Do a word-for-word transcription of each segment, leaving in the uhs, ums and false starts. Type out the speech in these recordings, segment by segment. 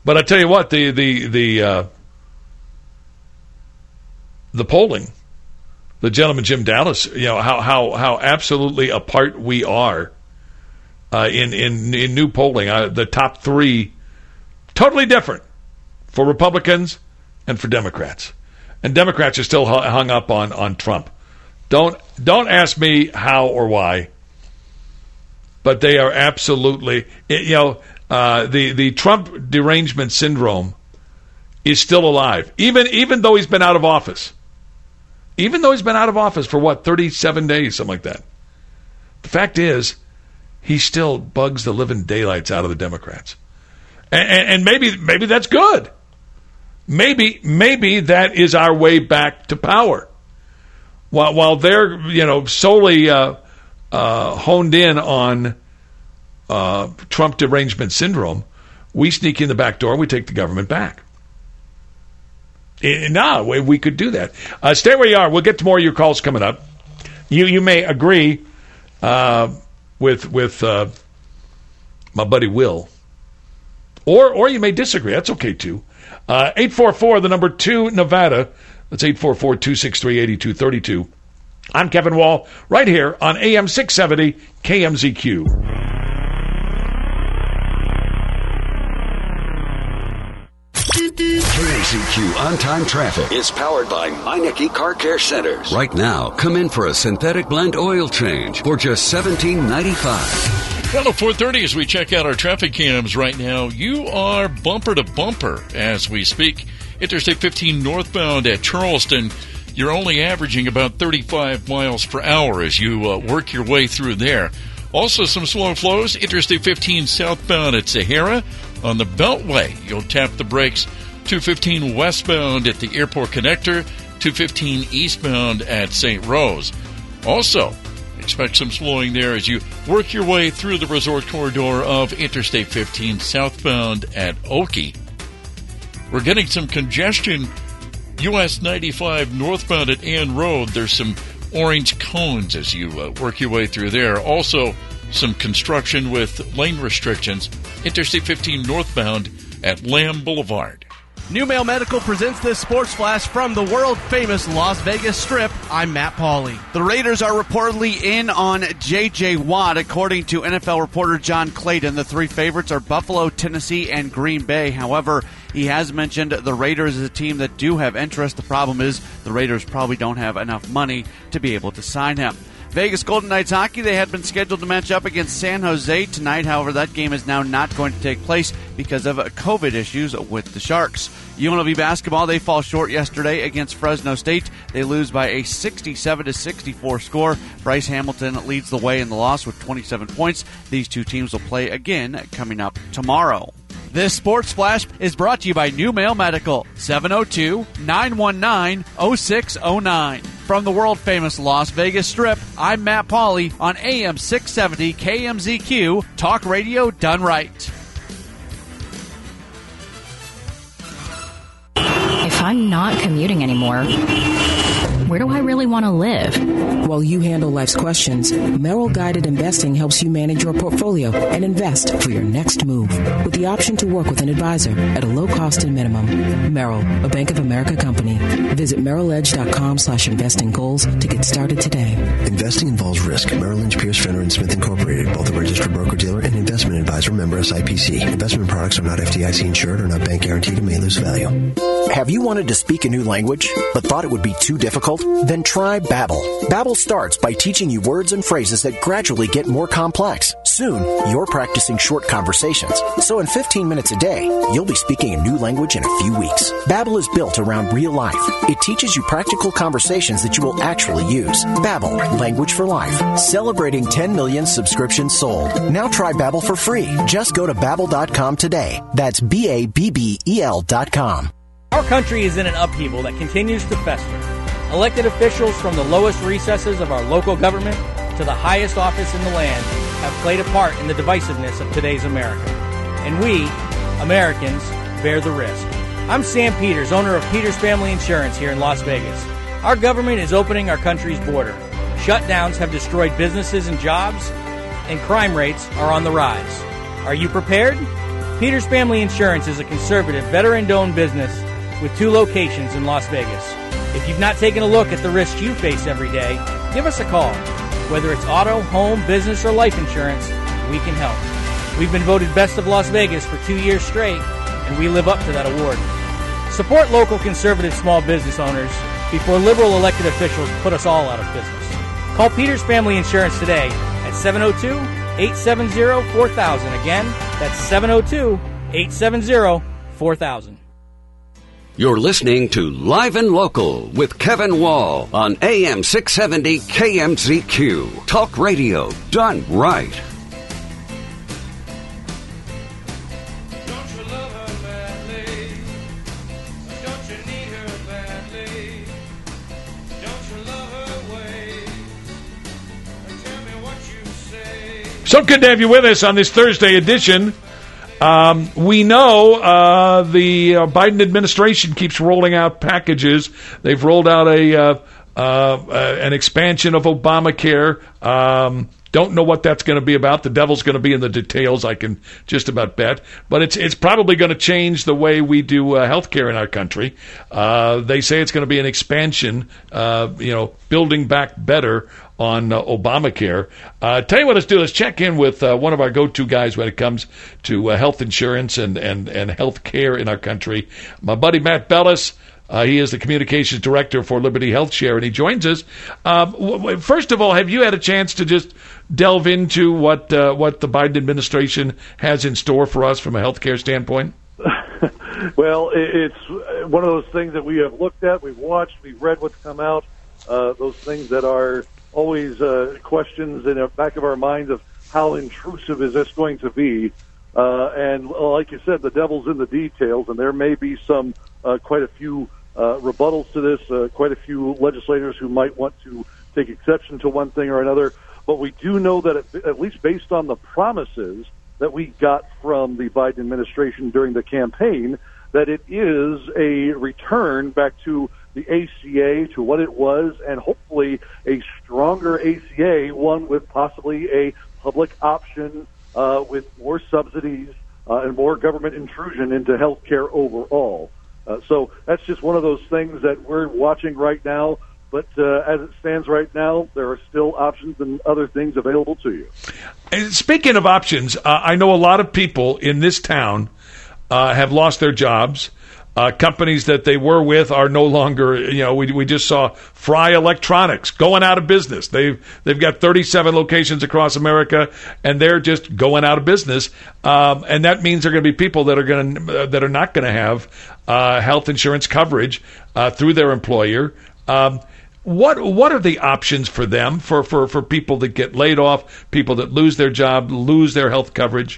But I tell you what, the the the uh, the polling, the gentleman Jim Dallas, you know how how how absolutely apart we are uh, in in in new polling. Uh, the top three, totally different for Republicans and for Democrats, and Democrats are still hung up on on Trump. Don't don't ask me how or why, but they are absolutely, you know. Uh, the, the Trump derangement syndrome is still alive, even even though he's been out of office. Even though he's been out of office for, what, thirty-seven days, something like that. The fact is, he still bugs the living daylights out of the Democrats. And, and, and maybe maybe that's good. Maybe maybe that is our way back to power. While, while they're, you know, solely uh, uh, honed in on Uh, Trump derangement syndrome, we sneak in the back door, we take the government back. And now we, we could do that. Uh, stay where you are. We'll get to more of your calls coming up. You you may agree uh, with with uh, my buddy Will, or or you may disagree. That's okay too. Uh, eight four four, the number two, Nevada. That's eight four four, two six three, eight two three two. I'm Kevin Wall, right here on A M six seventy K M Z Q. K M Z Q On-Time Traffic is powered by Meineke Car Care Centers. Right now, come in for a synthetic blend oil change for just seventeen ninety-five. Well, at four thirty, as we check out our traffic cams right now, you are bumper to bumper as we speak. Interstate fifteen northbound at Charleston, you're only averaging about thirty-five miles per hour as you uh, work your way through there. Also, some slow flows. Interstate fifteen southbound at Sahara. On the Beltway, you'll tap the brakes. two fifteen westbound at the Airport Connector. two fifteen eastbound at Saint Rose. Also, expect some slowing there as you work your way through the resort corridor of Interstate fifteen southbound at Oakey. We're getting some congestion. U S ninety-five northbound at Ann Road. There's some orange cones as you uh, work your way through there. Also, some construction with lane restrictions. Interstate fifteen northbound at Lamb Boulevard. New Mail Medical presents this sports flash from the world-famous Las Vegas Strip. I'm Matt Pauley. The Raiders are reportedly in on J J. Watt. According to N F L reporter John Clayton, the three favorites are Buffalo, Tennessee, and Green Bay. However, he has mentioned the Raiders as a team that do have interest. The problem is the Raiders probably don't have enough money to be able to sign him. Vegas Golden Knights hockey, they had been scheduled to match up against San Jose tonight. However, that game is now not going to take place because of COVID issues with the Sharks. U N L V basketball, they fall short yesterday against Fresno State. They lose by a sixty-seven to sixty-four score. Bryce Hamilton leads the way in the loss with twenty-seven points. These two teams will play again coming up tomorrow. This Sports Flash is brought to you by New Mail Medical, seven oh two, nine one nine, oh six oh nine. From the world-famous Las Vegas Strip, I'm Matt Pauley on A M six seventy K M Z Q, Talk Radio done right. If I'm not commuting anymore, where do I really want to live? While you handle life's questions, Merrill Guided Investing helps you manage your portfolio and invest for your next move with the option to work with an advisor at a low cost and minimum. Merrill, a Bank of America company. Visit merrill edge dot com slash investing goals to get started today. Investing involves risk. Merrill Lynch, Pierce, Fenner and Smith Incorporated, both a registered broker-dealer and investment advisor, member S I P C. Investment products are not F D I C insured or not bank guaranteed and may lose value. Have you wanted to speak a new language but thought it would be too difficult? Then try Babbel. Babbel starts by teaching you words and phrases that gradually get more complex. Soon, you're practicing short conversations. So in fifteen minutes a day, you'll be speaking a new language in a few weeks. Babbel is built around real life. It teaches you practical conversations that you will actually use. Babbel, language for life. Celebrating ten million subscriptions sold. Now try Babbel for free. Just go to babbel dot com today. That's B A B B E L dot com. Our country is in an upheaval that continues to fester. Elected officials from the lowest recesses of our local government to the highest office in the land have played a part in the divisiveness of today's America. And we, Americans, bear the risk. I'm Sam Peters, owner of Peters Family Insurance here in Las Vegas. Our government is opening our country's border. Shutdowns have destroyed businesses and jobs, and crime rates are on the rise. Are you prepared? Peters Family Insurance is a conservative, veteran-owned business with two locations in Las Vegas. If you've not taken a look at the risks you face every day, give us a call. Whether it's auto, home, business, or life insurance, we can help. We've been voted Best of Las Vegas for two years straight, and we live up to that award. Support local conservative small business owners before liberal elected officials put us all out of business. Call Peters Family Insurance today at seven oh two, eight seven zero, four thousand. Again, that's seven oh two, eight seven zero, four thousand. You're listening to Live and Local with Kevin Wall on A M six seventy K M Z Q. Talk radio done right. So good to have you with us on this Thursday edition. Um, we know uh, the uh, Biden administration keeps rolling out packages. They've rolled out a uh, uh, uh, an expansion of Obamacare. Um, don't know what that's going to be about. The devil's going to be in the details, I can just about bet. But it's it's probably going to change the way we do uh, health care in our country. Uh, they say it's going to be an expansion, uh, you know, building back better on uh, Obamacare. Uh, tell you what, let's do. Let's check in with uh, one of our go-to guys when it comes to uh, health insurance and, and, and health care in our country. My buddy Matt Bellis. Uh, he is the communications director for Liberty Health Share, and he joins us. Um, w- w- first of all, have you had a chance to just delve into what uh, what the Biden administration has in store for us from a health care standpoint? Well, it's one of those things that we have looked at, we've watched, we've read what's come out, uh, those things that are always uh, questions in the back of our minds of how intrusive is this going to be. Uh, and like you said, the devil's in the details, and there may be some uh, quite a few uh, rebuttals to this, uh, quite a few legislators who might want to take exception to one thing or another. But we do know that, it, at least based on the promises that we got from the Biden administration during the campaign, that it is a return back to the A C A, to what it was, and hopefully a stronger A C A, one with possibly a public option uh, with more subsidies uh, and more government intrusion into health care overall. Uh, so that's just one of those things that we're watching right now. But uh, as it stands right now, there are still options and other things available to you. And speaking of options, uh, I know a lot of people in this town uh, have lost their jobs. Uh, companies that they were with are no longer, you know, we we just saw Fry Electronics going out of business. They've they've got thirty-seven locations across America, and they're just going out of business. Um, and that means there are going to be people that are going to uh, that are not going to have uh, health insurance coverage uh, through their employer. Um, what what are the options for them for, for, for people that get laid off, people that lose their job, lose their health coverage?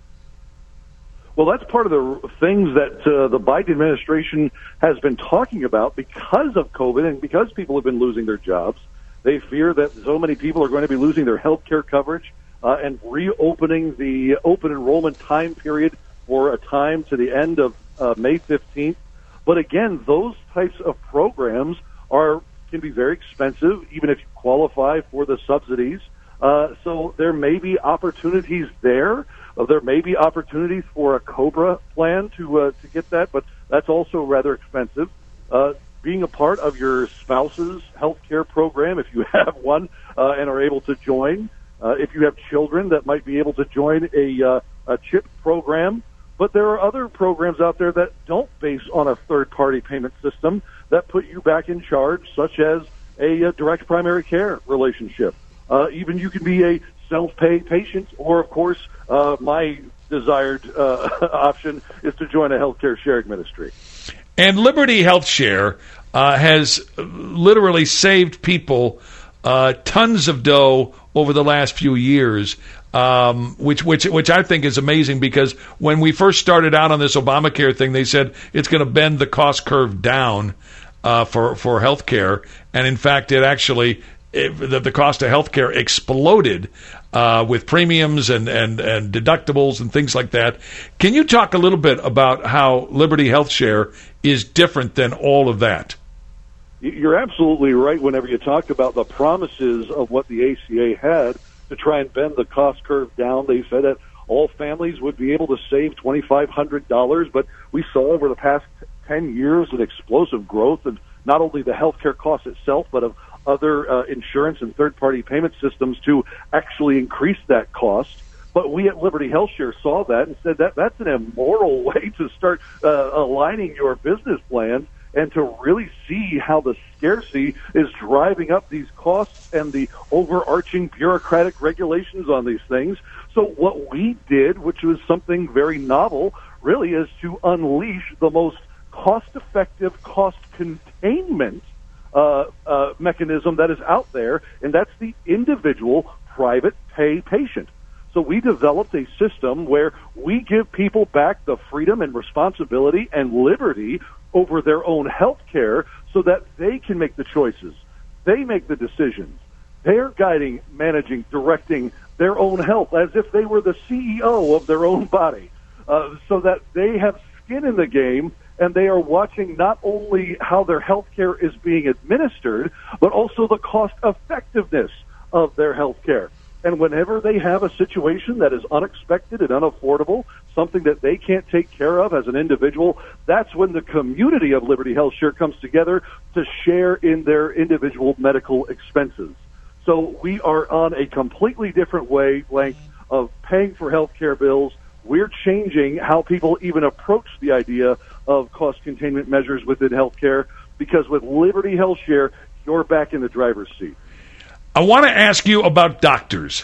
Well, that's part of the things that uh, the Biden administration has been talking about because of COVID and because people have been losing their jobs. They fear that so many people are going to be losing their health care coverage uh, and reopening the open enrollment time period for a time to the end of uh, May fifteenth. But again, those types of programs are can be very expensive, even if you qualify for the subsidies. Uh, so there may be opportunities there. Uh, there may be opportunities for a COBRA plan to uh, to get that, but that's also rather expensive. Uh, being a part of your spouse's health care program, if you have one, uh, and are able to join. Uh, if you have children that might be able to join a, uh, a CHIP program. But there are other programs out there that don't base on a third-party payment system that put you back in charge, such as a, a direct primary care relationship. Uh, even you can be a self-pay patient, or, of course, uh, my desired uh, option is to join a healthcare sharing ministry. And Liberty Health Share uh, has literally saved people uh, tons of dough over the last few years, um, which which which I think is amazing, because when we first started out on this Obamacare thing, they said it's going to bend the cost curve down uh, for for healthcare, and in fact, it actually it, the, the cost of healthcare exploded uh, with premiums and, and and deductibles and things like that. Can you talk a little bit about how Liberty Health Share is different than all of that? You're absolutely right whenever you talk about the promises of what the A C A had to try and bend the cost curve down. They said that all families would be able to save twenty-five hundred dollars, but we saw over the past ten years an explosive growth of not only the healthcare cost itself, but of other uh, insurance and third-party payment systems to actually increase that cost. But we at Liberty HealthShare saw that and said that that's an immoral way to start uh, aligning your business plans and to really see how the scarcity is driving up these costs and the overarching bureaucratic regulations on these things. So what we did, which was something very novel, really is to unleash the most cost-effective cost containment uh, uh, mechanism that is out there, and that's the individual private pay patient. So we developed a system where we give people back the freedom and responsibility and liberty over their own health care so that they can make the choices. They make the decisions. They're guiding, managing, directing their own health as if they were the C E O of their own body, uh, so that they have skin in the game and they are watching not only how their health care is being administered, but also the cost effectiveness of their health care. And whenever they have a situation that is unexpected and unaffordable, something that they can't take care of as an individual, that's when the community of Liberty HealthShare comes together to share in their individual medical expenses. So we are on a completely different wavelength of paying for health care bills. We're changing how people even approach the idea of cost containment measures within healthcare, because with Liberty HealthShare, you're back in the driver's seat. I want to ask you about doctors.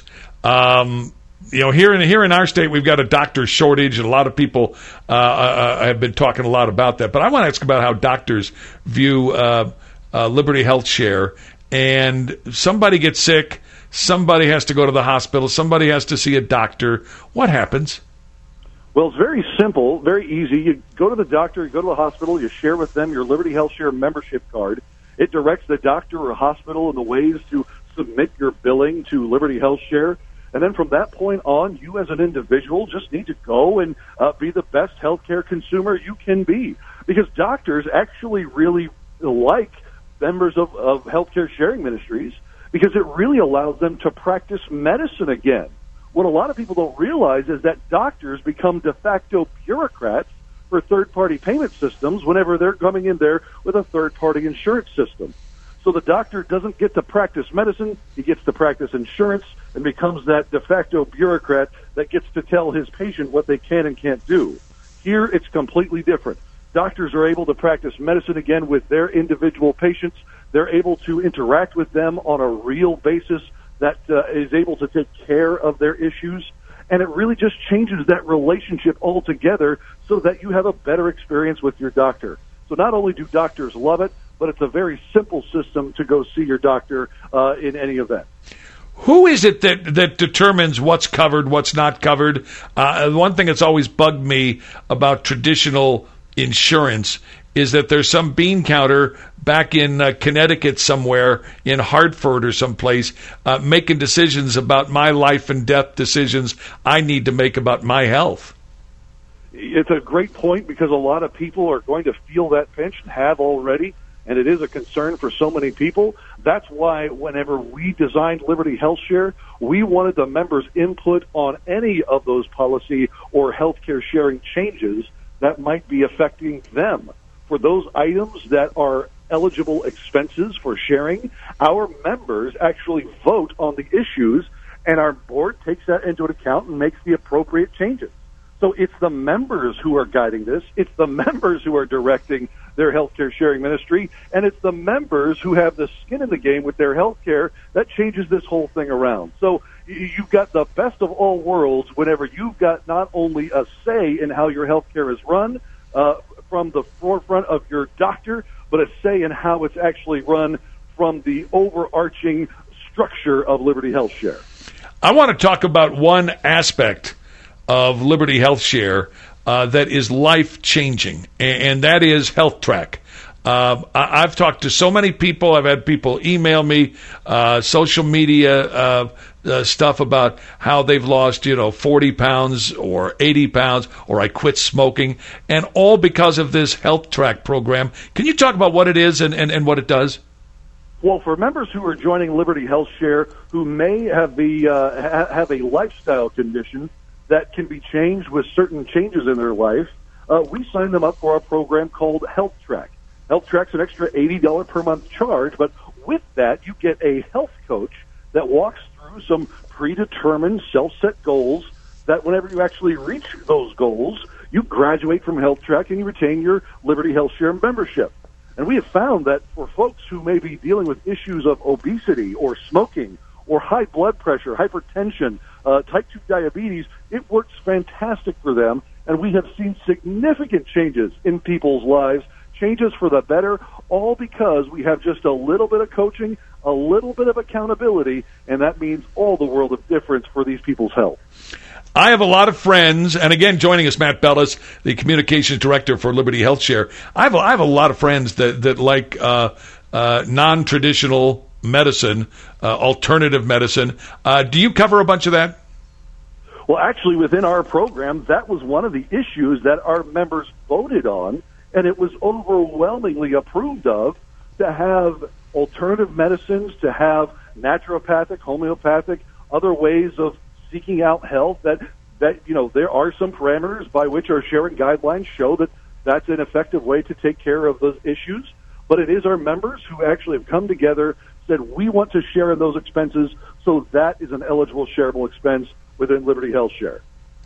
Um, you know, here in here in our state, we've got a doctor shortage, and a lot of people uh, uh, have been talking a lot about that. But I want to ask about how doctors view uh, uh, Liberty HealthShare. And somebody gets sick, somebody has to go to the hospital, somebody has to see a doctor. What happens? Well, it's very simple, very easy. You go to the doctor, you go to the hospital, you share with them your Liberty HealthShare membership card. It directs the doctor or hospital in the ways to submit your billing to Liberty HealthShare. And then from that point on, you as an individual just need to go and uh, be the best healthcare consumer you can be. Because doctors actually really like members of, of healthcare sharing ministries, because it really allows them to practice medicine again. What a lot of people don't realize is that doctors become de facto bureaucrats for third-party payment systems whenever they're coming in there with a third-party insurance system. So the doctor doesn't get to practice medicine, he gets to practice insurance and becomes that de facto bureaucrat that gets to tell his patient what they can and can't do. Here, it's completely different. Doctors are able to practice medicine again with their individual patients. They're able to interact with them on a real basis that uh, is able to take care of their issues. And it really just changes that relationship altogether so that you have a better experience with your doctor. So not only do doctors love it, but it's a very simple system to go see your doctor uh, in any event. Who is it that, that determines what's covered, what's not covered? Uh, one thing that's always bugged me about traditional insurance is that there's some bean counter back in uh, Connecticut somewhere, in Hartford or someplace, uh, making decisions about my life and death decisions I need to make about my health. It's a great point, because a lot of people are going to feel that pinch and have already, and it is a concern for so many people. That's why whenever we designed Liberty HealthShare, we wanted the members' input on any of those policy or healthcare sharing changes that might be affecting them. For those items that are eligible expenses for sharing, our members actually vote on the issues, and our board takes that into account and makes the appropriate changes. So it's the members who are guiding this. It's the members who are directing their healthcare sharing ministry, and it's the members who have the skin in the game with their healthcare that changes this whole thing around. So you've got the best of all worlds whenever you've got not only a say in how your healthcare is run uh, from the forefront of your doctor, but a say in how it's actually run from the overarching structure of Liberty HealthShare. I want to talk about one aspect of Liberty HealthShare uh, that is life-changing, and, and that is HealthTrack. Uh, I, I've talked to so many people. I've had people email me, uh, social media uh, uh, stuff about how they've lost, you know, forty pounds or eighty pounds, or I quit smoking, and all because of this HealthTrack program. Can you talk about what it is and, and, and what it does? Well, for members who are joining Liberty HealthShare who may have the uh, ha- have a lifestyle condition that can be changed with certain changes in their life, uh, we sign them up for a program called Health Track. Health Track's an extra eighty dollars per month charge, but with that, you get a health coach that walks through some predetermined self-set goals that whenever you actually reach those goals, you graduate from Health Track and you retain your Liberty Health Share membership. And we have found that for folks who may be dealing with issues of obesity or smoking or high blood pressure, hypertension, uh, type two diabetes, it works fantastic for them. And we have seen significant changes in people's lives, changes for the better, all because we have just a little bit of coaching, a little bit of accountability, and that means all the world of difference for these people's health. I have a lot of friends, and again, joining us, Matt Bellis, the communications director for Liberty Health Share. I have, I have a lot of friends that, that like uh, uh, non-traditional medicine, uh, alternative medicine. Uh, do you cover a bunch of that? Well, actually, within our program, that was one of the issues that our members voted on, and it was overwhelmingly approved of, to have alternative medicines, to have naturopathic, homeopathic, other ways of seeking out health. That, that you know, there are some parameters by which our sharing guidelines show that that's an effective way to take care of those issues. But it is our members who actually have come together, said we want to share in those expenses, so that is an eligible shareable expense within Liberty Health Share.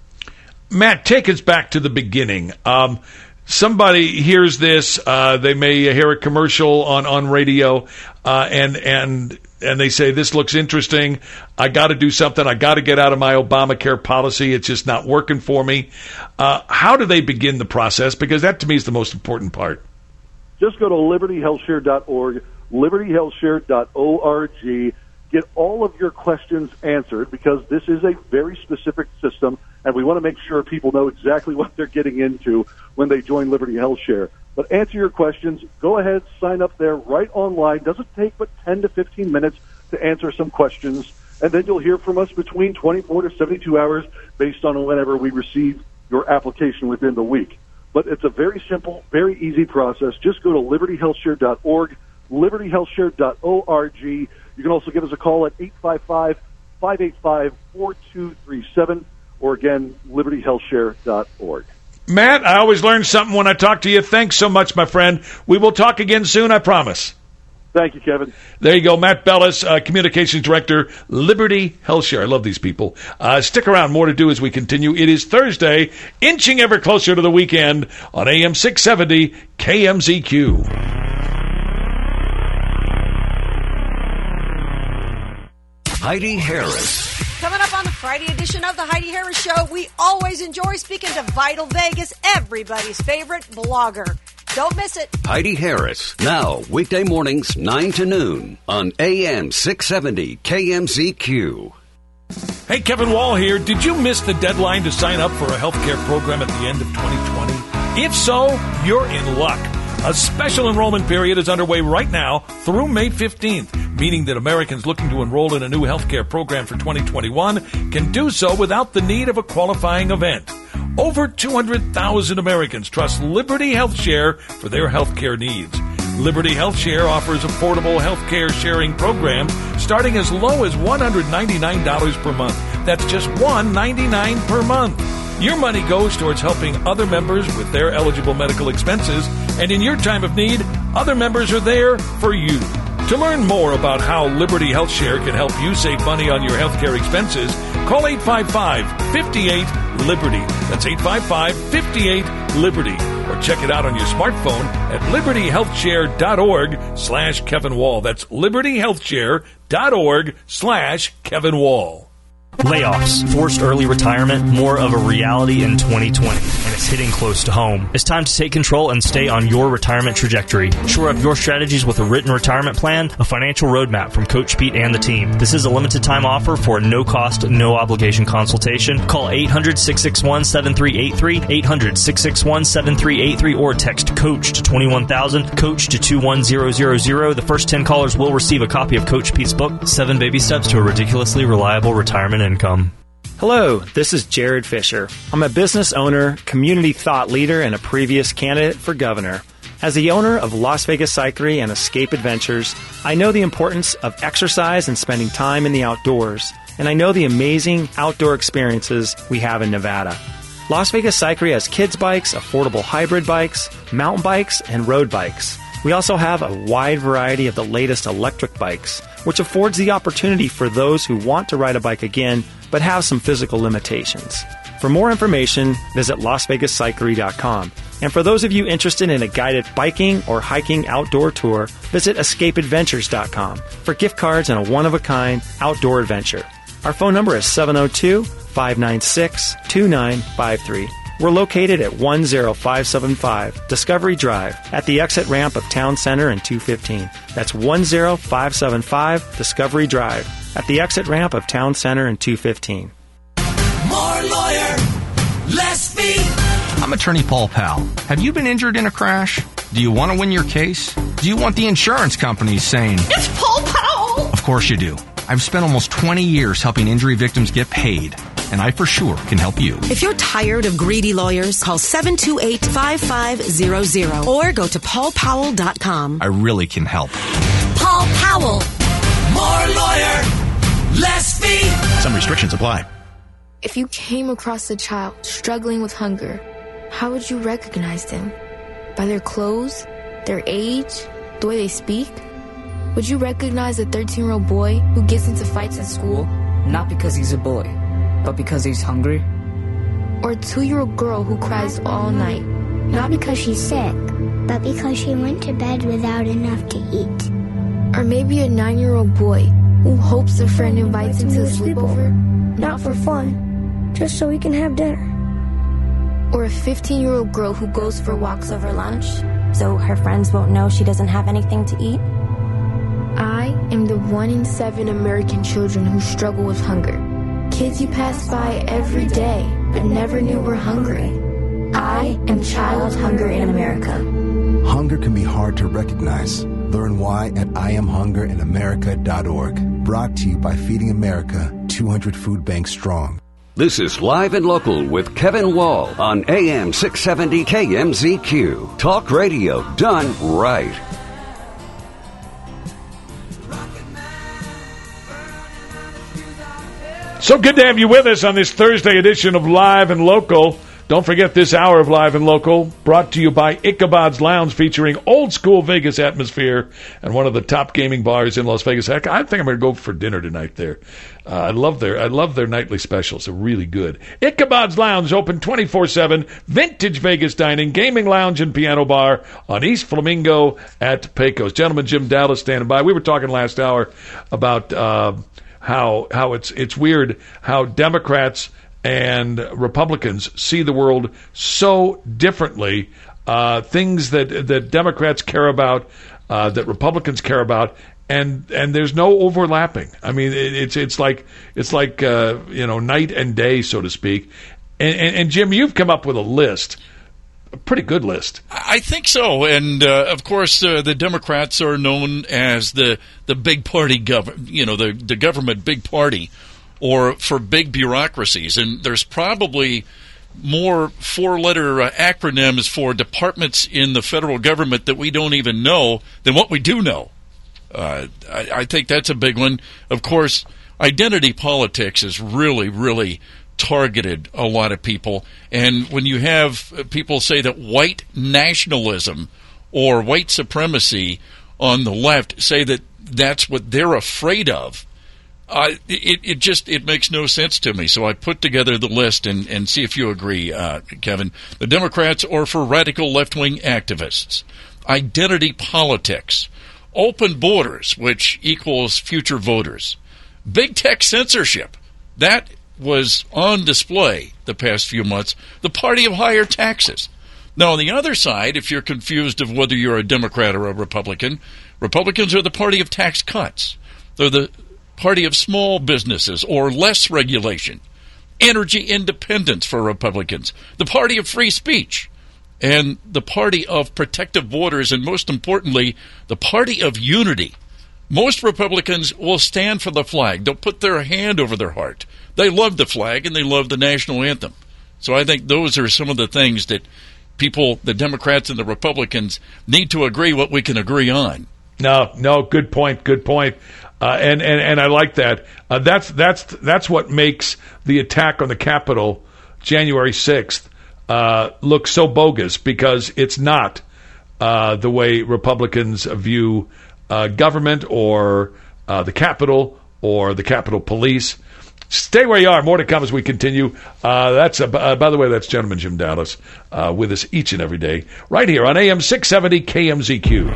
Matt, take us back to the beginning. Um, somebody hears this, uh, they may hear a commercial on, on radio, uh, and and and they say, this looks interesting, I got to do something, I got to get out of my Obamacare policy, it's just not working for me. Uh, how do they begin the process? Because that, to me, is the most important part. Just go to liberty health share dot org, liberty health share dot org. Get all of your questions answered, because this is a very specific system, and we want to make sure people know exactly what they're getting into when they join Liberty Health Share. But answer your questions. Go ahead, sign up there right online. Doesn't take but ten to fifteen minutes to answer some questions, and then you'll hear from us between twenty-four to seventy-two hours based on whenever we receive your application within the week. But it's a very simple, very easy process. Just go to liberty health share dot org, liberty health share dot org. You can also give us a call at eight five five, five eight five, four two three seven, or again, liberty health share dot org. Matt, I always learn something when I talk to you. Thanks so much, my friend. We will talk again soon, I promise. Thank you, Kevin. There you go, Matt Bellis, uh, Communications Director, Liberty Health Share. I love these people. Uh, stick around, more to do as we continue. It is Thursday, inching ever closer to the weekend on A M six seventy K M Z Q. Heidi Harris. Coming up on the Friday edition of the Heidi Harris Show, we always enjoy speaking to Vital Vegas, everybody's favorite blogger. Don't miss it. Heidi Harris, now weekday mornings nine to noon on A M six seventy K M Z Q. Hey, Kevin Wall here. Did you miss the deadline to sign up for a healthcare program at the end of twenty twenty? If so, you're in luck. A special enrollment period is underway right now through May fifteenth, meaning that Americans looking to enroll in a new healthcare program for twenty twenty-one can do so without the need of a qualifying event. Over two hundred thousand Americans trust Liberty Health Share for their healthcare needs. Liberty Health Share offers affordable healthcare sharing programs starting as low as one hundred ninety-nine dollars per month. That's just one hundred ninety-nine dollars per month. Your money goes towards helping other members with their eligible medical expenses, and in your time of need, other members are there for you. To learn more about how Liberty Health Share can help you save money on your healthcare expenses, call eight five five, five eight, Liberty. That's eight five five, five eight, Liberty. Or check it out on your smartphone at liberty health share dot org slash Kevin Wall. That's liberty health share dot org slash Kevin Wall. Layoffs, forced early retirement, more of a reality in twenty twenty, and it's hitting close to home. It's time to take control and stay on your retirement trajectory. Shore up your strategies with a written retirement plan, a financial roadmap from Coach Pete and the team. This is a limited time offer for a no-cost, no-obligation consultation. Call eight hundred, six six one, seven three eight three, eight hundred, six six one, seven three eight three, or text COACH to twenty-one thousand, COACH to two one zero zero zero. The first ten callers will receive a copy of Coach Pete's book, Seven Baby Steps to a Ridiculously Reliable Retirement Income. Hello, this is Jared Fisher. I'm a business owner, community thought leader, and a previous candidate for governor. As the owner of Las Vegas Cyclery and Escape Adventures, I know the importance of exercise and spending time in the outdoors. and I know the amazing outdoor experiences we have in Nevada. Las Vegas Cyclery has kids bikes, affordable hybrid bikes, mountain bikes, and road bikes. We also have a wide variety of the latest electric bikes, which affords the opportunity for those who want to ride a bike again but have some physical limitations. For more information, visit las vegas cyclery dot com. And for those of you interested in a guided biking or hiking outdoor tour, visit escape adventures dot com for gift cards and a one-of-a-kind outdoor adventure. Our phone number is seven oh two, five nine six, two nine five three. We're located at one oh five seven five Discovery Drive at the exit ramp of Town Center and two fifteen. That's one oh five seven five Discovery Drive at the exit ramp of Town Center and two fifteen. More lawyer, less fee. I'm attorney Paul Powell. Have you been injured in a crash? Do you want to win your case? Do you want the insurance companies saying, It's Paul Powell? Of course you do. I've spent almost twenty years helping injury victims get paid, and I for sure can help you. If you're tired of greedy lawyers, call seven two eight, five five zero zero or go to paul powell dot com. I really can help. Paul Powell. More lawyer, less fee. Some restrictions apply. If you came across a child struggling with hunger, how would you recognize them? By their clothes, their age, the way they speak? Would you recognize a thirteen-year-old boy who gets into fights at school? Not because he's a boy, but because he's hungry. Or a two-year-old girl who cries all night? Not because she's sick, but because she went to bed without enough to eat. Or maybe a nine-year-old boy who hopes a friend invites him to a sleepover? Not for fun, just so we can have dinner. Or a fifteen-year-old girl who goes for walks over lunch, so her friends won't know she doesn't have anything to eat? I am the one in seven American children who struggle with hunger. Kids you pass by every day, but never knew were hungry. I am Child Hunger in America. Hunger can be hard to recognize. Learn why at I am hunger in america dot org. Brought to you by Feeding America, two hundred Food Banks Strong. This is Live and Local with Kevin Wall on A M six seventy K M Z Q. Talk radio done right. So good to have you with us on this Thursday edition of Live and Local. Don't forget this hour of Live and Local, brought to you by Ichabod's Lounge, featuring old school Vegas atmosphere and one of the top gaming bars in Las Vegas. Heck, I think I'm going to go for dinner tonight there. Uh, I love their I love their nightly specials. They're really good. Ichabod's Lounge, open twenty-four seven, vintage Vegas dining, gaming lounge, and piano bar on East Flamingo at Pecos. Gentleman Jim Dallas standing by. We were talking last hour about uh, how how it's it's weird how Democrats and Republicans see the world so differently. Uh, things that that Democrats care about, uh, that Republicans care about, and and there's no overlapping. I mean, it, it's it's like it's like uh, you know, night and day, so to speak. And, and, and Jim, you've come up with a list, a pretty good list. I think so, and uh, of course, uh, the Democrats are known as the the big party government. You know, the the government big party. Or for big bureaucracies. And there's probably more four-letter uh, acronyms for departments in the federal government that we don't even know than what we do know. Uh, I, I think that's a big one. Of course, identity politics has really, really targeted a lot of people. And when you have people say that white nationalism or white supremacy on the left say that that's what they're afraid of, Uh, it, it just it makes no sense to me. So I put together the list and, and see if you agree, uh, Kevin. The Democrats are for radical left-wing activists. Identity politics. Open borders, which equals future voters. Big tech censorship. That was on display the past few months. The party of higher taxes. Now, on the other side, if you're confused of whether you're a Democrat or a Republican, Republicans are the party of tax cuts. They're the party of small businesses or less regulation, energy independence for Republicans, the party of free speech, and the party of protective borders, and most importantly, the party of unity. Most Republicans will stand for the flag. They'll put their hand over their heart. They love the flag and they love the national anthem. So I think those are some of the things that people, the Democrats and the Republicans, need to agree what we can agree on. No, no, good point, good point. Uh, and, and, and I like that. Uh, that's that's that's what makes the attack on the Capitol January sixth uh, look so bogus, because it's not uh, the way Republicans view uh, government or uh, the Capitol or the Capitol Police. Stay where you are. More to come as we continue. Uh, that's uh, by the way, that's Gentleman Jim Dallas uh, with us each and every day right here on A M six seventy K M Z Q.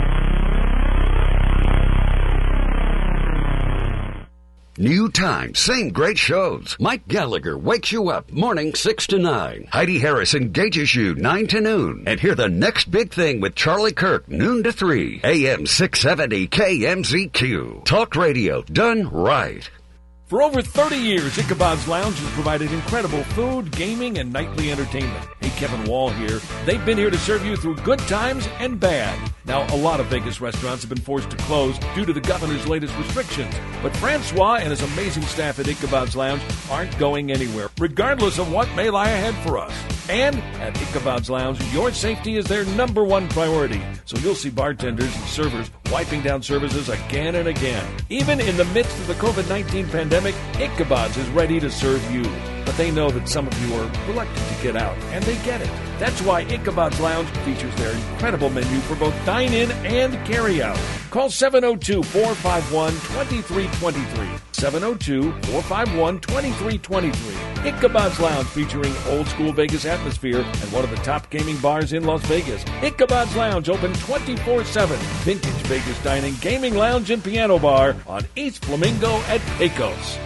New time, same great shows. Mike Gallagher wakes you up morning six to nine. Heidi Harris engages you nine to noon. And hear the next big thing with Charlie Kirk noon to three. A M six seventy K M Z Q. Talk radio done right. For over thirty years, Ichabod's Lounge has provided incredible food, gaming, and nightly entertainment. Hey, Kevin Wall here. They've been here to serve you through good times and bad. Now, a lot of Vegas restaurants have been forced to close due to the governor's latest restrictions. But Francois and his amazing staff at Ichabod's Lounge aren't going anywhere, regardless of what may lie ahead for us. And at Ichabod's Lounge, your safety is their number one priority. So you'll see bartenders and servers wiping down services again and again. Even in the midst of the covid nineteen pandemic, Ichabod's is ready to serve you. But they know that some of you are reluctant to get out, and they get it. That's why Ichabod's Lounge features their incredible menu for both dine-in and carry-out. Call seven oh two, four five one, two three two three. seven oh two, four five one, two three two three. Ichabod's Lounge, featuring old-school Vegas atmosphere and one of the top gaming bars in Las Vegas. Ichabod's Lounge, open twenty-four seven. Vintage Vegas dining, gaming lounge, and piano bar on East Flamingo at Pecos.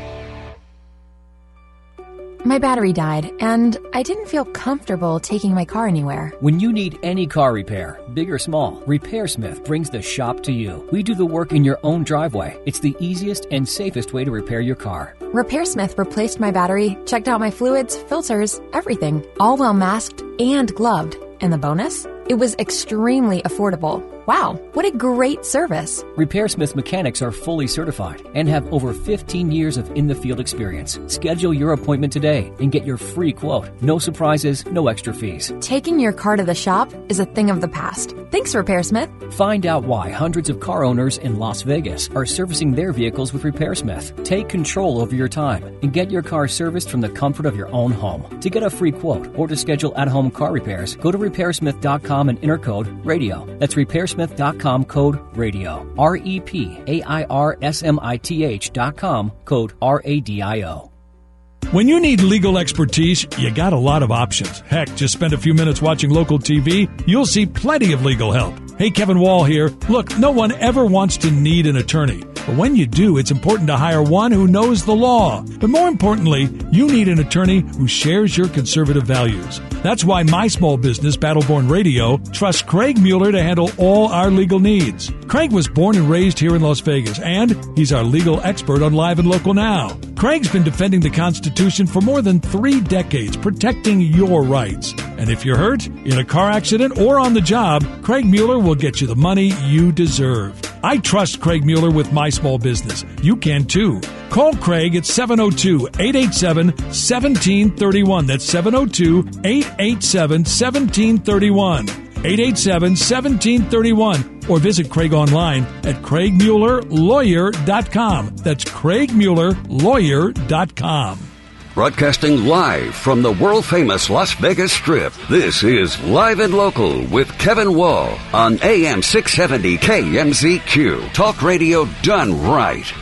My battery died, and I didn't feel comfortable taking my car anywhere. When you need any car repair, big or small, RepairSmith brings the shop to you. We do the work in your own driveway. It's the easiest and safest way to repair your car. RepairSmith replaced my battery, checked out my fluids, filters, everything, all well masked and gloved. And the bonus? It was extremely affordable. Wow, what a great service. RepairSmith mechanics are fully certified and have over fifteen years of in-the-field experience. Schedule your appointment today and get your free quote. No surprises, no extra fees. Taking your car to the shop is a thing of the past. Thanks, RepairSmith. Find out why hundreds of car owners in Las Vegas are servicing their vehicles with RepairSmith. Take control over your time and get your car serviced from the comfort of your own home. To get a free quote or to schedule at-home car repairs, go to repair smith dot com and enter code RADIO. That's RepairSmith dot com, code RADIO. R E P A I R S M I T H dot com, code R A D I O. When you need legal expertise, you got a lot of options. Heck, just spend a few minutes watching local T V. You'll see plenty of legal help. Hey, Kevin Wall here. Look, no one ever wants to need an attorney. But when you do, it's important to hire one who knows the law. But more importantly, you need an attorney who shares your conservative values. That's why my small business, Battleborn Radio, trusts Craig Mueller to handle all our legal needs. Craig was born and raised here in Las Vegas, and he's our legal expert on Live and Local Now. Craig's been defending the Constitution for more than three decades, protecting your rights. And if you're hurt, in a car accident, or on the job, Craig Mueller will get you the money you deserve. I trust Craig Mueller with my small business. You can too. Call Craig at seven oh two, eight eight seven, one seven three one. That's seven oh two, eight eight seven, one seven three one. eight eight seven, one seven three one. Or visit Craig online at craig mueller lawyer dot com. That's craig mueller lawyer dot com. Broadcasting live from the world-famous Las Vegas Strip, this is Live and Local with Kevin Wall on A M six seventy K M Z Q. Talk radio done right.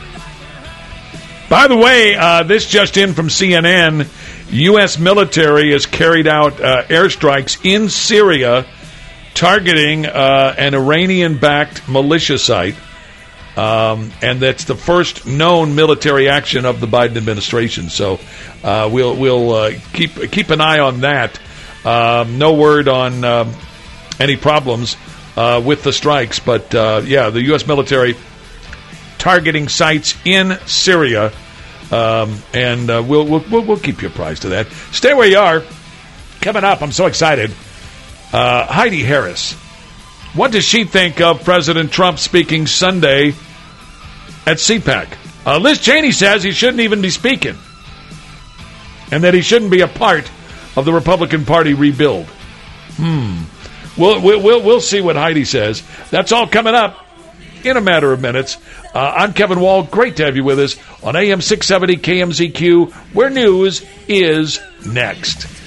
By the way, uh, this just in from C N N, U S military has carried out uh, airstrikes in Syria targeting uh, an Iranian-backed militia site. Um, and that's the first known military action of the Biden administration. So uh, we'll we'll uh, keep keep an eye on that. Um, no word on um, any problems uh, with the strikes, but uh, yeah, the U S military targeting sites in Syria, um, and uh, we'll, we'll we'll we'll keep you apprised of that. Stay where you are. Coming up, I'm so excited. Uh, Heidi Harris. What does she think of President Trump speaking Sunday at C PAC? Uh, Liz Cheney says he shouldn't even be speaking, and that he shouldn't be a part of the Republican Party rebuild. Hmm. we'll, we'll, we'll, we'll see what Heidi says. That's all coming up in a matter of minutes. Uh, I'm Kevin Wall. Great to have you with us on A M six seventy K M Z Q, where news is next.